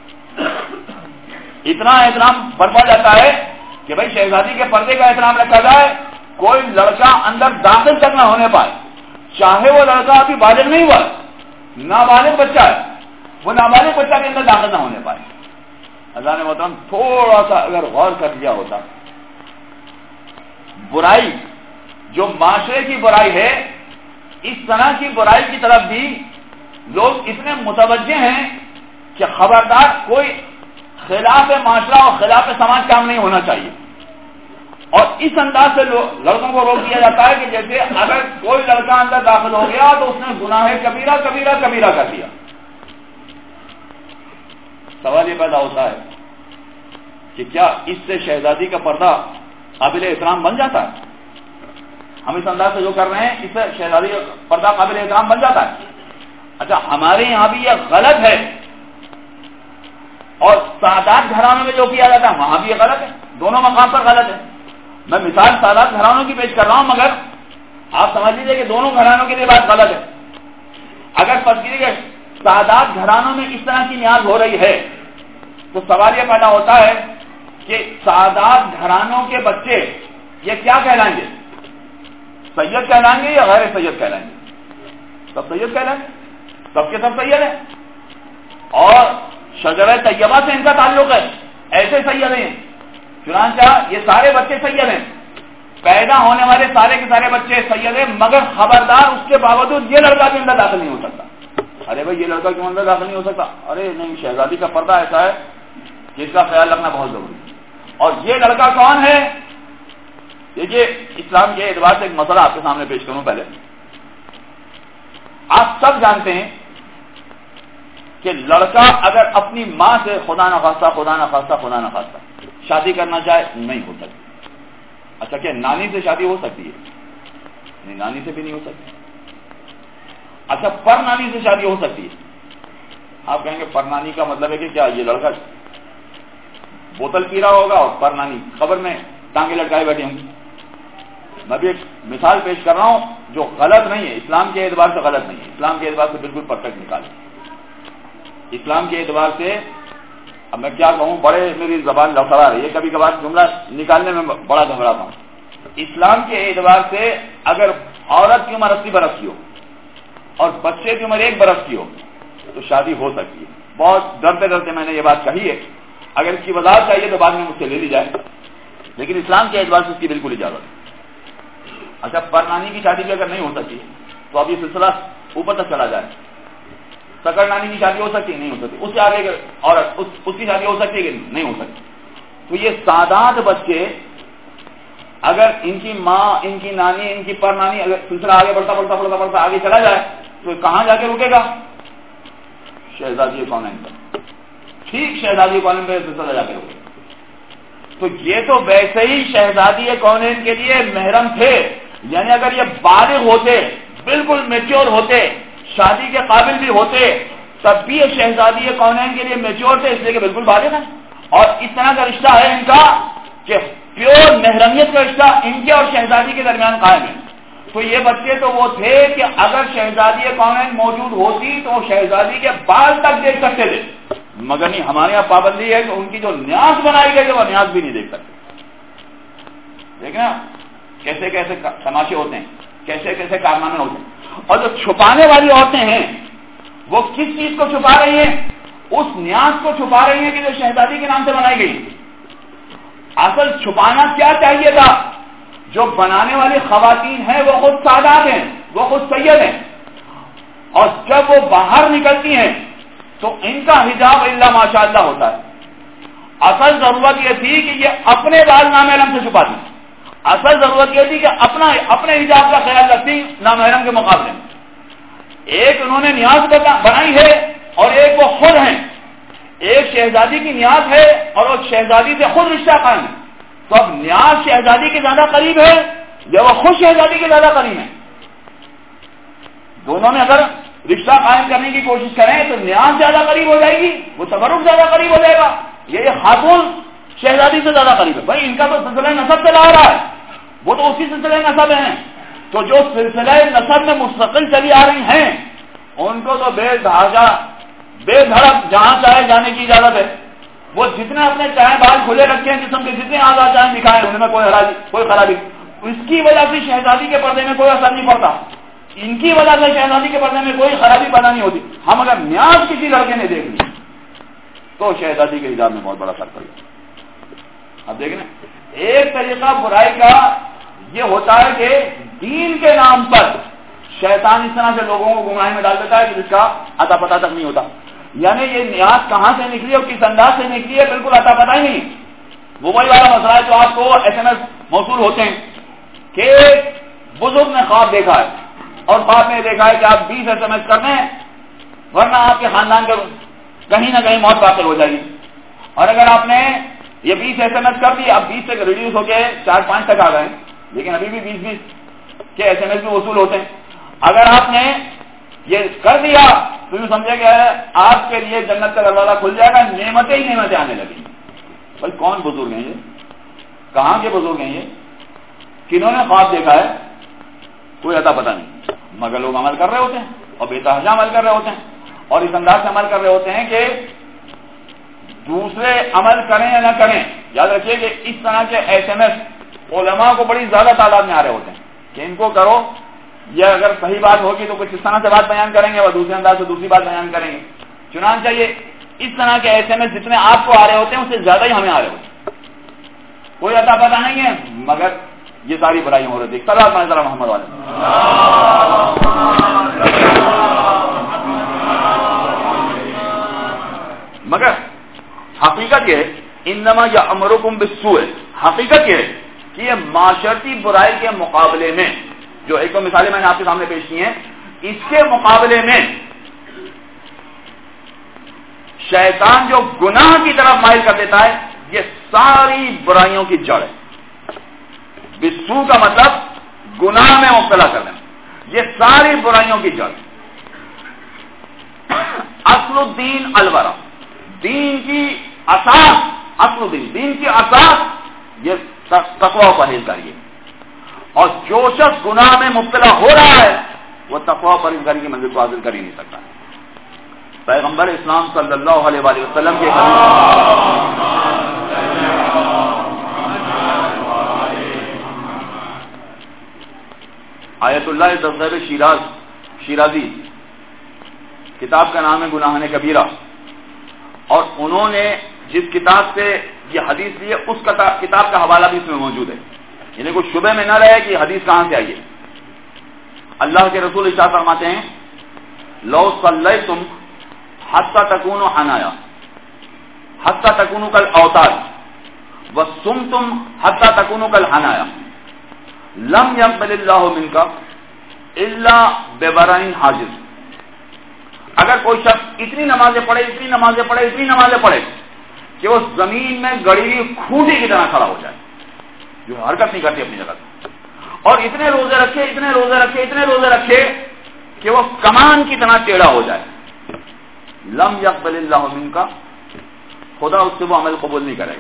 اتنا احترام برپا جاتا ہے کہ بھائی شہزادی کے پردے کا احترام رکھا جائے، کوئی لڑکا اندر داخل تک نہ ہونے پائے، چاہے وہ لڑکا ابھی بالغ نہیں ہوا، نابالغ بچہ ہے، وہ نابالغ بچہ کے اندر داخل نہ ہونے پائے. اذان محترم، تھوڑا سا اگر غور کر لیا ہوتا، برائی جو معاشرے کی برائی ہے، اس طرح کی برائی کی طرف بھی لوگ اتنے متوجہ ہیں کہ خبردار کوئی خلاف معاشرہ اور خلاف سماج کام نہیں ہونا چاہیے. اور اس انداز سے لڑکوں کو روک دیا جاتا ہے کہ جیسے اگر کوئی لڑکا اندر داخل ہو گیا تو اس نے گناہ کبیرہ کبیرہ کبیرہ کر دیا. سوال یہ پیدا ہوتا ہے کہ کیا اس سے شہزادی کا پردہ قابل احترام بن جاتا ہے؟ ہم اس انداز سے جو کر رہے ہیں اس سے شہزادی کا پردہ قابل احترام بن جاتا ہے. اچھا ہمارے یہاں بھی یہ غلط ہے اور سادات گھرانوں میں جو کیا جاتا ہے وہاں بھی یہ غلط ہے. دونوں مقام پر غلط ہے. میں مثال سادات گھرانوں کی پیش کر رہا ہوں مگر آپ سمجھ لیجیے کہ دونوں گھرانوں کے لیے بات غلط ہے. اگر فرض کیجیے کہ سادات گھرانوں میں اس طرح کی نیاز ہو رہی ہے تو سوال یہ پیدا ہوتا ہے کہ سادات گھرانوں کے بچے یہ کیا کہلائیں گے؟ سید کہلائیں گے یا غیر سید کہلائیں گے؟ سب سید کہلائیں گے. سب کے سب سید ہیں اور شجرہ طیبہ سے ان کا تعلق ہے. ایسے سید ہیں چنانچہ یہ سارے بچے سید ہیں. پیدا ہونے والے سارے کے سارے بچے سید ہیں مگر خبردار اس کے باوجود یہ لڑکا بھی اندر داخل نہیں ہو سکتا. ارے بھائی یہ لڑکا کیوں اندر داخل نہیں ہو سکتا؟ ارے نہیں شہزادی کا پردہ ایسا ہے کہ اس کا خیال رکھنا بہت ضروری ہے. اور یہ لڑکا کون ہے؟ دیکھیے اسلام کے اعتبار سے ایک مسئلہ آپ کے سامنے پیش کروں. پہلے آپ سب جانتے ہیں کہ لڑکا اگر اپنی ماں سے خدا نخواستہ خدا نخواستہ خدا نخواستہ شادی کرنا چاہے نہیں ہو سکتی. اچھا کیا نانی سے شادی ہو سکتی ہے؟ نہیں نانی سے بھی نہیں ہو سکتی. اچھا پر نانی سے شادی ہو سکتی ہے. آپ کہیں گے پر نانی کا مطلب ہے کہ کیا یہ لڑکا بوتل پی رہا ہوگا اور پر نانی خبر میں ٹانگیں لٹکائے بیٹھے ہوں گے. میں بھی ایک مثال پیش کر رہا ہوں جو غلط نہیں ہے, اسلام کے اعتبار سے غلط نہیں ہے, اسلام کے اعتبار سے بالکل پرفیکٹ نکالے. اسلام کے اعتبار سے اب میں کیا کہوں, بڑے میری زبان لڑکھڑا رہی ہے, کبھی کبھار جملہ نکالنے میں بڑا گھبراتا ہوں. اسلام کے اعتبار سے اگر عورت کی عمر اسی برس کی ہو اور بچے کی عمر ایک برس کی ہو تو شادی ہو سکتی ہے. بہت ڈرتے ڈرتے میں نے یہ بات کہی ہے, اگر اس کی وضاحت چاہیے تو بعد میں مجھ سے لے لی جائے, لیکن اسلام کے اعتبار سے اس کی بالکل اجازت ہے. اچھا پر نانی کی شادی بھی اگر نہیں ہو سکتی تو اب یہ سلسلہ اوپر تک چلا جائے. سکر نانی کی شادی ہو سکتی ہے؟ نہیں ہو سکتی. اس سے آگے عورت اس, اس کی شادی ہو سکتی ہے کہ نہیں ہو سکتی. تو یہ سادات بچے اگر ان کی ماں, ان کی نانی, ان کی پر نانی, اگر سلسلہ آگے بڑھتا بڑھتا بڑھتا بڑھتا آگے چلا جائے تو کہاں جا کے رکے گا؟ شہزادی کونین پر. ٹھیک شہزادی کونین پہ سلسلہ جا کے رکے گا. تو یہ تو ویسے ہی شہزادی کونین کے لیے محرم تھے, یعنی اگر یہ بالغ ہوتے, بالکل میچور ہوتے, شادی کے قابل بھی ہوتے, تب بھی یہ شہزادی کونین کے لیے میچور تھے, اس لیے کہ بالکل بالغ ہیں. اور اس طرح کا رشتہ ہے ان کا کہ پیور محرمیت کا رشتہ ان کے اور شہزادی کے درمیان قائم ہے. تو یہ بچے تو وہ تھے کہ اگر شہزادی کونین موجود ہوتی تو وہ شہزادی کے بال تک دیکھ سکتے تھے, مگر نہیں, ہمارے یہاں پابندی ہے کہ ان کی جو نیاز بنائی گئی ہے وہ نیاز بھی نہیں دیکھ سکتے. دیکھنا کیسے کیسے تماشے ہوتے ہیں, کیسے کیسے کارنامے ہوتے ہیں. اور جو چھپانے والی عورتیں ہیں وہ کس چیز کو چھپا رہی ہیں؟ اس نیاز کو چھپا رہی ہیں کہ جو شہزادی کے نام سے بنائی گئی. اصل چھپانا کیا چاہیے تھا؟ جو بنانے والی خواتین ہیں وہ خود سادات ہیں, وہ خود سید ہیں, اور جب وہ باہر نکلتی ہیں تو ان کا حجاب الا ماشاء اللہ ہوتا ہے. اصل ضرورت یہ تھی کہ یہ اپنے بال نامحرم سے چھپاتی, اصل ضرورت یہ تھی کہ اپنا اپنے حجاب کا خیال رکھتی نامحرم کے مقابلے میں. ایک انہوں نے نیاز بنائی ہے اور ایک وہ خود ہیں. ایک شہزادی کی نیاز ہے اور وہ شہزادی سے خود رشتہ قائم ہے. تو اب نیاز شہزادی کے زیادہ قریب ہے یا وہ خود شہزادی کے زیادہ قریب ہے؟ دونوں میں اگر رشتہ قائم کرنے کی کوشش کریں تو نیاز زیادہ قریب ہو جائے گی, وہ تبرک زیادہ قریب ہو جائے گا. یہ خاتون شہزادی سے زیادہ قریب ہے. بھائی ان کا تو سلسلہ نسب چلا آ رہا ہے, وہ تو اسی سلسلہ نسب ہیں. تو جو سلسلہ نسب میں مستقل چلی آ رہی ہیں ان کو تو بے دھاگا بے دھڑک جہاں چاہے جانے کی اجازت ہے. وہ جتنے اپنے چاہے بال کھلے رکھے ہیں جسم کے, جتنے آزاد چاہیں دکھائیں, ان میں کوئی حراجی کوئی خرابی. اس کی وجہ سے شہزادی کے پردے میں کوئی اثر نہیں پڑتا, ان کی وجہ سے شہزادی کے پردے میں کوئی خرابی پیدا نہیں ہوتی. ہم اگر نیاز کسی لڑکے نے دیکھ لی تو شہزادی کے حجاب میں بہت بڑا فرق پڑے. اب دیکھیں ایک طریقہ برائی کا یہ ہوتا ہے کہ دین کے نام پر شیطان اس طرح سے لوگوں کو گمراہی میں ڈال دیتا ہے کہ جس کا اتا پتہ تک نہیں ہوتا. یعنی یہ نیاز کہاں سے نکلی اور کس انداز سے نکلی ہے بالکل اتا پتہ ہی نہیں. وہ وہی والا مسئلہ ہے جو آپ کو ایس ایم ایس موصول ہوتے ہیں کہ بزرگ نے خواب دیکھا ہے اور خواب میں دیکھا ہے کہ آپ بیس ایس ایم ایس کر دیں ورنہ آپ کے خاندان کے کہیں نہ کہیں موت واقع ہو جائے گی. اور اگر آپ نے یہ بیس ایس ایم ایس کر دی, اب بیس سے ریڈیوس ہو کے چار پانچ تک آ گئے, لیکن ابھی بھی بیس بیس کے ایس ایم ایس بھی وصول ہوتے ہیں. اگر آپ نے یہ کر دیا تو یوں سمجھے کہ آپ کے لیے جنت کا دروازہ کھل جائے گا, نعمتیں ہی نعمتیں آنے لگیں. بھائی کون بزرگ ہیں یہ, کہاں کے بزرگ ہیں یہ, کنہوں نے خواب دیکھا ہے, کوئی اتا پتہ نہیں, مگر لوگ عمل کر رہے ہوتے ہیں اور بے تحجہ عمل کر رہے ہوتے ہیں اور اس انداز سے عمل کر رہے ہوتے ہیں کہ دوسرے عمل کریں یا نہ کریں. یاد رکھیے کہ اس طرح کے ایس ایم ایس علماء کو بڑی زیادہ تعداد میں آ رہے ہوتے ہیں کہ ان کو کرو, یہ اگر صحیح بات ہوگی تو کچھ اس طرح سے بات بیان کریں گے اور دوسرے انداز سے دوسری بات بیان کریں گے. چنانچہ یہ اس طرح کے ایس ایم ایس جتنے آپ کو آ رہے ہوتے ہیں اس سے زیادہ ہی ہمیں آ رہے ہوتے ہیں. کوئی اتا پتہ نہیں ہے مگر یہ ساری برائیاں ہو رہی تھی. ذرا محمد والے مگر حقیقت یہ ہے انما یامرکم بالسوء, حقیقت یہ ہے کہ یہ معاشرتی برائی کے مقابلے میں جو ایک دو مثالیں میں نے آپ کے سامنے پیش کی ہیں, اس کے مقابلے میں شیطان جو گناہ کی طرف مائل کر دیتا ہے یہ ساری برائیوں کی جڑ ہے. بسو کا مطلب گناہ میں مبتلا کر دینا, یہ ساری برائیوں کی جڑ. اصل الدین الورع, دین کی اساس, اصل الدین دین کی اساس یہ تقوی و پرہیزگاری ہے. اور جو شخص گناہ میں مبتلا ہو رہا ہے وہ تقوی و پرہیزگاری کی منزل کو حاصل کر ہی نہیں سکتا. پیغمبر اسلام صلی اللہ علیہ وآلہ وسلم کے آیت اللہ تصغیر شیراز شیرازی کتاب کا نام ہے گناہ کبیرہ, اور انہوں نے جس کتاب سے یہ حدیث لی ہے اس کتاب کا حوالہ بھی اس میں موجود ہے, یعنی کوئی شبہ میں نہ رہے کہ یہ حدیث کہاں سے آئی ہے. اللہ کے رسول ارشاد فرماتے ہیں لو صلیتم حتی تکونوا حنایا حتی تکونوا کالاوتاد وصمتم حتی تکونوا کالحنایا لم يقبل اللہ منک الا ببرئ حاجز. اگر کوئی شخص اتنی نمازیں پڑھے اتنی نمازیں پڑھے اتنی نمازیں پڑھے کہ وہ زمین میں گڑی ہوئی کھوٹی کی طرح کھڑا ہو جائے, جو حرکت نہیں کرتی اپنی جگہ سے, اور اتنے روزے رکھے اتنے روزے رکھے اتنے روزے رکھے کہ وہ کمان کی طرح ٹیڑھا ہو جائے, لم یقبل اللہ منک, خدا اس سے وہ عمل قبول نہیں کرے گا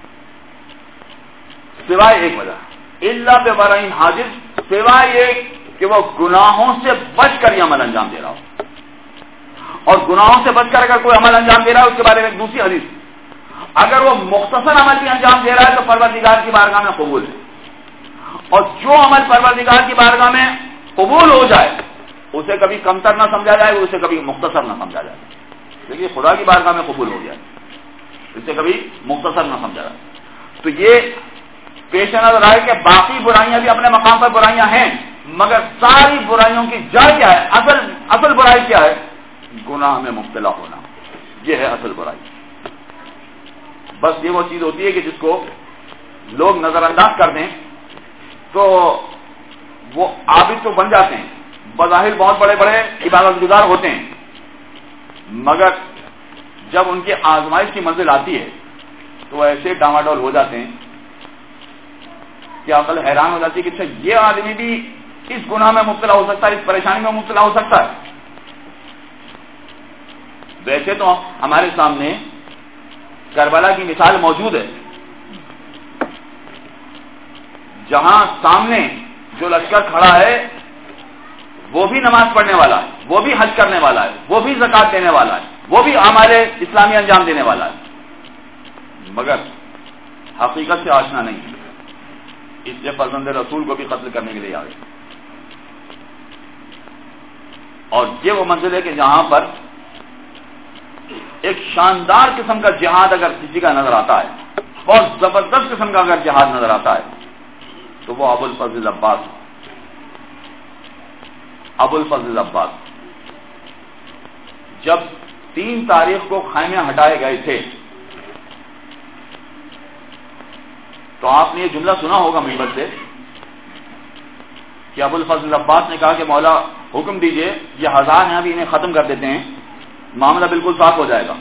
سوائے ایک وجہ, الا ببرئ حاجز, سوائے یہ کہ وہ گناہوں سے بچ کر یہ عمل انجام دے رہا ہو. اور گناہوں سے بچ کر اگر کوئی عمل انجام دے رہا ہے اس کے بارے میں ایک دوسری حدیث, اگر وہ مختصر عمل بھی انجام دے رہا ہے تو پروردگار کی بارگاہ میں قبول ہے, اور جو عمل پروردگار کی بارگاہ میں قبول ہو جائے اسے کبھی کمتر نہ سمجھا جائے, اسے کبھی مختصر نہ سمجھا جائے. دیکھیے خدا کی بارگاہ میں قبول ہو جائے اسے کبھی مختصر نہ سمجھا جائے. تو یہ پیش نظر آئے کہ باقی برائیاں بھی اپنے مقام پر برائیاں ہیں, مگر ساری برائیوں کی جڑ کیا ہے, اصل اصل برائی کیا ہے, گناہ میں مبتلا ہونا, یہ ہے اصل برائی. بس یہ وہ چیز ہوتی ہے کہ جس کو لوگ نظر انداز کر دیں تو وہ عابد تو بن جاتے ہیں, بظاہر بہت بڑے بڑے عبادت گزار ہوتے ہیں, مگر جب ان کی آزمائش کی منزل آتی ہے تو وہ ایسے ڈاواڈول ہو جاتے ہیں کہ عقل حیران ہو جاتی ہے کہ اچھا یہ آدمی بھی اس گناہ میں مبتلا ہو سکتا ہے, اس پریشانی میں مبتلا ہو سکتا ہے. ویسے تو ہمارے سامنے کربلا کی مثال موجود ہے, جہاں سامنے جو لشکر کھڑا ہے وہ بھی نماز پڑھنے والا ہے, وہ بھی حج کرنے والا ہے, وہ بھی زکات دینے والا ہے, وہ بھی ہمارے اسلامی انجام دینے والا ہے, مگر حقیقت سے آشنا نہیں ہے, اس لیے فرزند رسول کو بھی قتل کرنے کے لیے آ گئے. اور یہ وہ منزل ہے کہ جہاں پر ایک شاندار قسم کا جہاد اگر کسی کا نظر آتا ہے, بہت زبردست قسم کا اگر جہاد نظر آتا ہے تو وہ ابو الفضل عباس ابو الفضل عباس جب تین تاریخ کو خیمے ہٹائے گئے تھے تو آپ نے یہ جملہ سنا ہوگا ممبر سے کہ ابو الفضل عباس نے کہا کہ مولا حکم دیجئے یہ ہزار ہیں ابھی انہیں ختم کر دیتے ہیں، معاملہ بالکل صاف ہو جائے گا.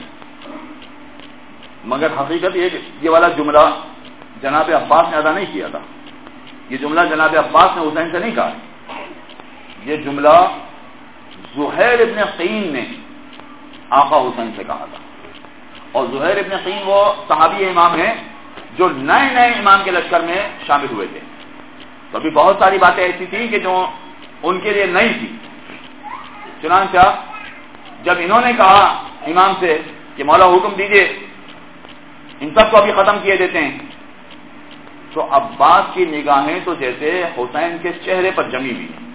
مگر حقیقت یہ یہ والا جملہ جناب عباس نے ادا نہیں کیا تھا. یہ جملہ جناب عباس نے حسین سے نہیں کہا، یہ جملہ زہیر ابن قین نے آقا حسین سے کہا تھا. اور زہیر ابن قین وہ صحابی امام ہیں جو نئے نئے امام کے لشکر میں شامل ہوئے تھے. تو ابھی بہت ساری باتیں ایسی تھیں کہ جو ان کے لیے نئی تھی. چنانچہ جب انہوں نے کہا امام سے کہ مولا حکم دیجئے ان سب کو ابھی ختم کیے دیتے ہیں، تو عباس کی نگاہیں تو جیسے حسین کے چہرے پر جمی ہوئی ہیں،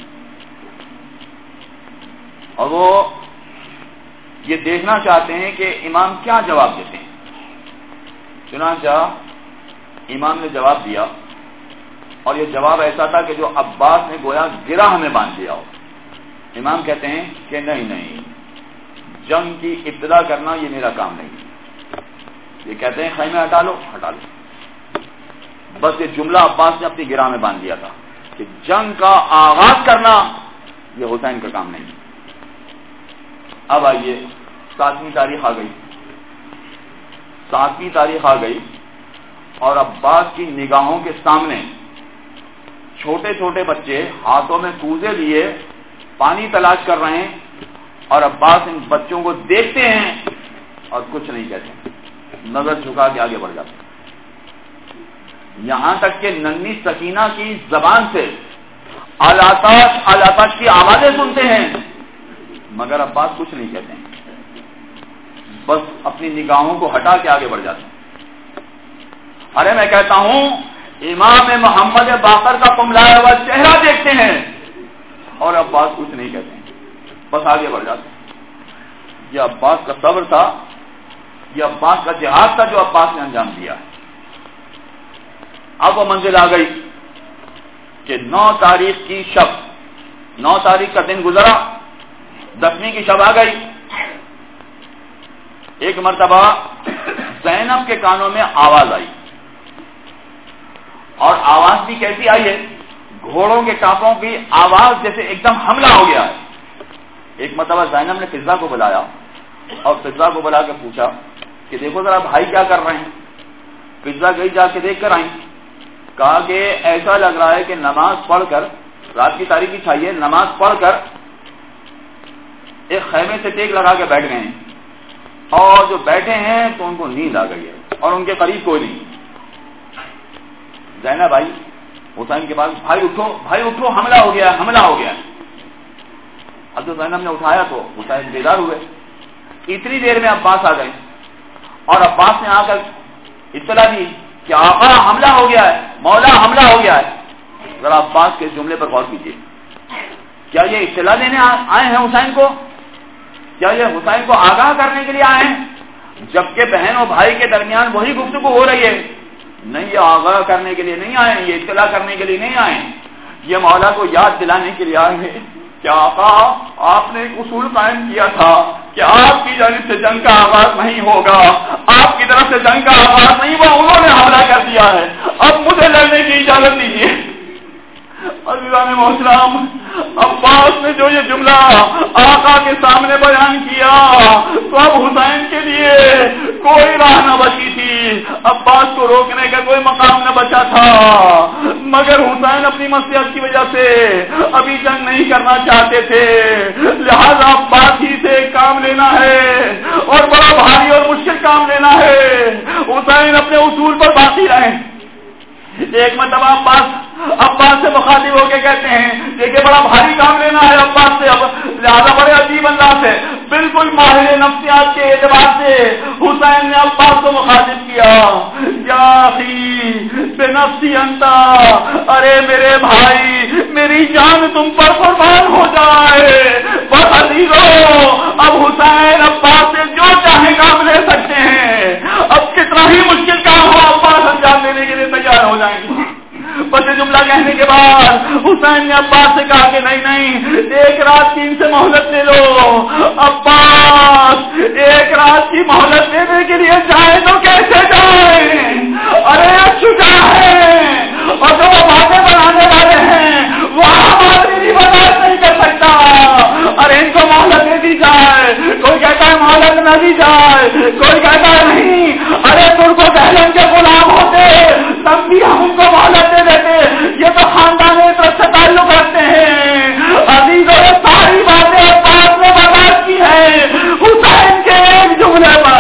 اور وہ یہ دیکھنا چاہتے ہیں کہ امام کیا جواب دیتے ہیں. چنانچہ امام نے جواب دیا، اور یہ جواب ایسا تھا کہ جو عباس نے گویا گرہ میں باندھ دیا ہو. امام کہتے ہیں کہ نہیں نہیں، جنگ کی ابتدا کرنا یہ میرا کام نہیں. یہ کہتے ہیں خیمے ہٹا لو ہٹا لو. بس یہ جملہ عباس نے اپنی گرہ میں باندھ دیا تھا کہ جنگ کا آغاز کرنا یہ حسین کا کام نہیں. اب آئیے ساتویں تاریخ آ گئی ساتویں تاریخ آ گئی اور عباس کی نگاہوں کے سامنے چھوٹے چھوٹے بچے ہاتھوں میں کوزے لیے پانی تلاش کر رہے ہیں، اور عباس ان بچوں کو دیکھتے ہیں اور کچھ نہیں کہتے، نظر جھکا کے آگے بڑھ جاتے ہیں. یہاں تک کہ ننھی سکینہ کی زبان سے آلاتاش آلاتاش کی آوازیں سنتے ہیں، مگر عباس کچھ نہیں کہتے ہیں، بس اپنی نگاہوں کو ہٹا کے آگے بڑھ جاتے ہیں. ارے میں کہتا ہوں امام محمد باقر کا پملایا ہوا چہرہ دیکھتے ہیں اور عباس کچھ نہیں کہتے ہیں، بس آگے بڑھ جاتے ہیں. یہ عباس کا صبر تھا، یہ عباس کا جہاد تھا جو عباس نے انجام دیا ہے. اب وہ منزل آ گئی کہ نو تاریخ کی شب، نو تاریخ کا دن گزرا، دسویں کی شب آ گئی. ایک مرتبہ زینب کے کانوں میں آواز آئی، اور آواز بھی کیسی آئی ہے؟ گھوڑوں کے ٹانپوں کی آواز جیسے ایک دم حملہ ہو گیا ہے. ایک مرتبہ زینب نے فضا کو بلایا اور فضا کو بلا کے پوچھا کہ دیکھو ذرا بھائی کیا کر رہے ہیں. فضا گئی جا کے دیکھ کر آئی، کہا کہ ایسا لگ رہا ہے کہ نماز پڑھ کر، رات کی تاریخی چھائیے، نماز پڑھ کر ایک خیمے سے ٹیک لگا کے بیٹھ گئے ہیں، اور جو بیٹھے ہیں تو ان کو نیند آ گئی ہے اور ان کے قریب کوئی نہیں. زینب بھائی حسین کے پاس، بھائی اٹھو بھائی اٹھو، حملہ ہو گیا حملہ ہو گیا. اب جو زینب نے اٹھایا تو حسین بیدار ہوئے. اتنی دیر میں عباس آ گئے اور عباس نے آ کر اطلاع دی کہ آقا حملہ ہو گیا ہے، مولا حملہ ہو گیا ہے. ذرا عباس کے جملے پر غور کیجیے. کیا یہ اطلاع دینے آئے ہیں حسین کو؟ کیا یہ حسین کو آگاہ کرنے کے لیے آئے ہیں؟ جبکہ بہن اور بھائی کے درمیان وہی گفتگو ہو رہی ہے. نہیں، یہ آگاہ کرنے کے لیے نہیں آئے ہیں، یہ اطلاع کرنے کے لیے نہیں آئے ہیں، یہ مولا کو یاد دلانے کے لیے آئے ہیں کہ آقا آپ نے ایک اصول قائم کیا تھا کہ آپ کی جانب سے جنگ کا آغاز نہیں ہوگا، آپ کی طرف سے جنگ کا آغاز نہیں ہوا، انہوں نے حملہ کر دیا ہے، اب مجھے لڑنے کی اجازت دیجیے. عزیزان محترم، عباس نے جو یہ جملہ آقا کے سامنے بیان کیا تو اب حسین کے لیے کوئی راہ نہ بچی تھی، عباس کو روکنے کا کوئی مقام نہ بچا تھا. مگر حسین اپنی مصلحت کی وجہ سے ابھی جنگ نہیں کرنا چاہتے تھے، لہذا عباس ہی سے کام لینا ہے اور بڑا بھاری اور مشکل کام لینا ہے. حسین اپنے اصول پر باقی رہے. ایک مرتبہ عباس عباس سے مخاطب ہو کے کہتے ہیں دیکھیں بڑا بھاری کام لینا ہے عباس سے، اب لہٰذا بڑے عجیب انداز سے بالکل ماہر نفسیات کے اعتبار سے حسین نے عباس کو مخاطب کیا، یا اخی بے نفسی انتا، ارے میرے بھائی میری جان تم پر قربان ہو جائے. بس عزیزو، اب حسین عباس سے جو چاہے کام لے سکتے ہیں، اب کتنا ہی مشکل کام ہو عباس انجام دینے کے لیے تیار ہو جائیں گے. بس یہ جملہ کہنے کے بعد حسین نے عباس سے کہا کہ نہیں نہیں، ایک رات کی ان سے مہلت لے لو. عباس ایک رات کی مہلت لینے کے لیے جائے تو کیسے جائیں؟ ارے شجاع ہیں اور جو وہ باتیں بنانے والے ہیں وہ عام آدمی بھی برداشت نہیں کر سکتا. ارے ان کو مہلت دے دی جائے. کوئی کہتا ہے مہلت نہ دی جائے, کوئی کہتا ہے نہیں. ارے ترک و دہلن کے غلام ہوتے تب بھی ہم ان کو مہلت دے دیتے. یہ تو خاندان طرف سے تعلق رکھتے ہیں. عزیزوں نے ساری باتیں عباس نے برداشت کی ہے حسین کے ایک جملے پر.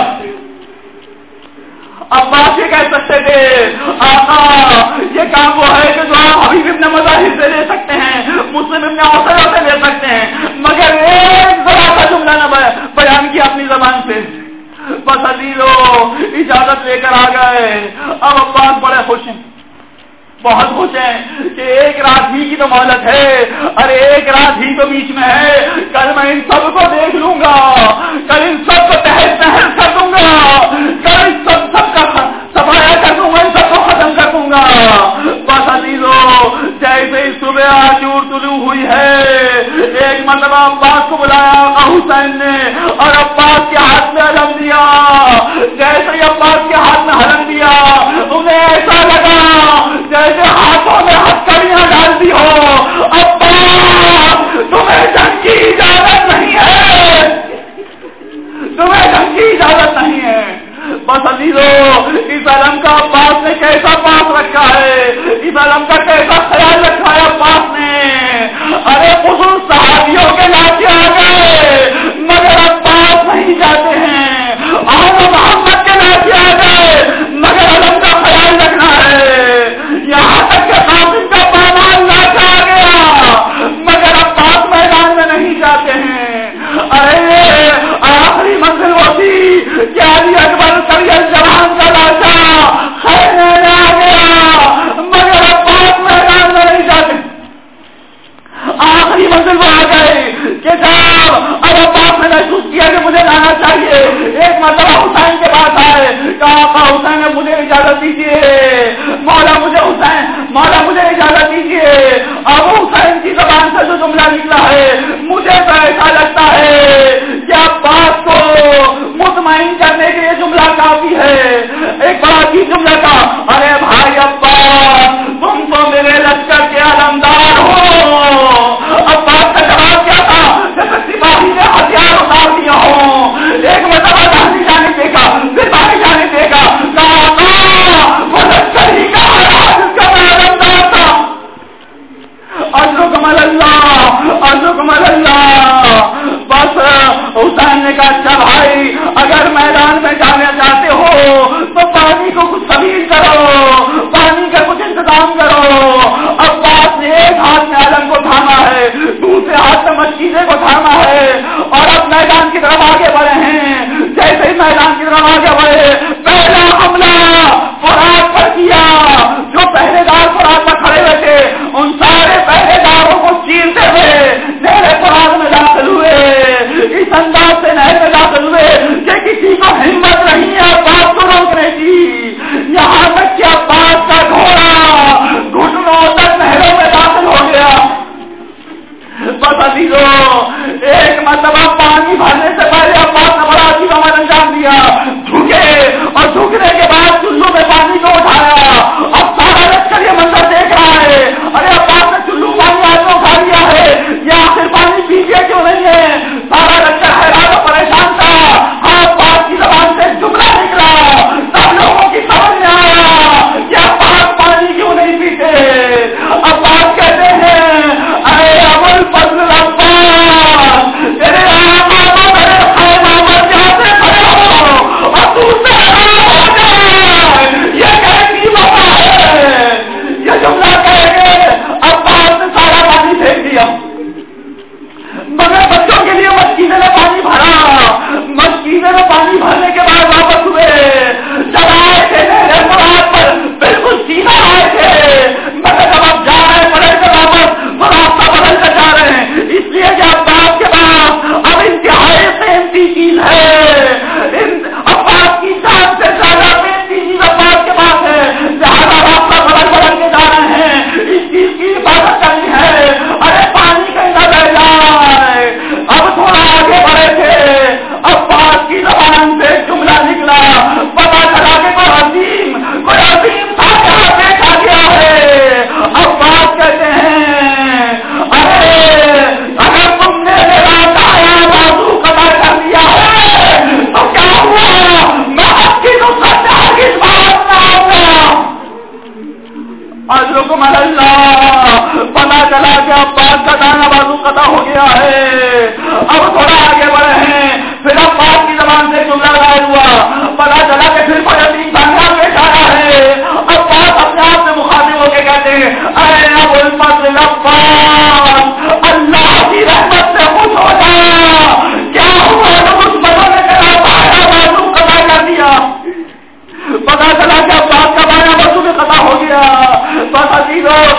عباس یہ کہہ سکتے تھے آقا یہ کام وہ ہے کہ جو آپ حبیب ابن مظاہر سے لے سکتے ہیں, مسلم ابن عوصرہ سے لے سکتے ہیں, مگر ایک ذرا سا جملہ نہ بیان کیا اپنی زبان سے. بس عزیزو اجازت لے کر آ گئے. اب عباس بڑے خوش ہیں, بہت خوش ہیں کہ ایک رات ہی کی تو مہلت ہے. ارے ایک رات ہی تو بیچ میں ہے. کل میں ان سب کو دیکھ لوں گا, کل ان سب کو تہس تہس کر دوں گا, کل ان سب سب کا صفایا کر دوں گا, ان سب کو ختم کر دوں گا. بس عزیزو جیسے ہی صبح آجور طلوع ہوئی ہے ایک مرتبہ عباس کو بلایا حسین نے اور عباس کے ہاتھ میں علم دیا. جیسے ہی عباس کے ہاتھ میں علم دیا انہیں ایسا لگا جیسے ہاتھوں میں ہتھکڑیاں ڈال دی ہو. عباس تمہیں جنگ کی اجازت نہیں ہے, تمہیں جنگ کی اجازت نہیں ہے. بس عزیزو اس علم کا عباس نے کیسا پاس رکھا ہے, اس علم کا کیسا خیال رکھا ہے عباس نے. ارے خصوص صحابیوں کے لاٹھی آ گئے مگر عباس نہیں جاتے ہیں. آل محمد کے لاٹھی آ گئے مگر علم کا خیال رکھنا ہے. حکم اللہ پتا چلا کہ اب بات کا دانا بازو قطع ہو گیا ہے. اب تھوڑا آگے بڑھے ہیں, پھر اب بات کی زبان سے جملہ لگایا ہوا, پتا چلا کہ پھر کوئی تین کامیاب پیش آیا ہے. اب بات اپنے آپ سے مخاطب ہو کے کہتے ہیں اے ابو الفضل عباس, اللہ کی رحمت سے خوش ہو جا, کیا ہوا تو کچھ بدل نے تیرا بایا بازو قطع کر دیا. پتا چلا کہ اب بات کا بایا بازو میں قطع ہو گیا. بس عزیزو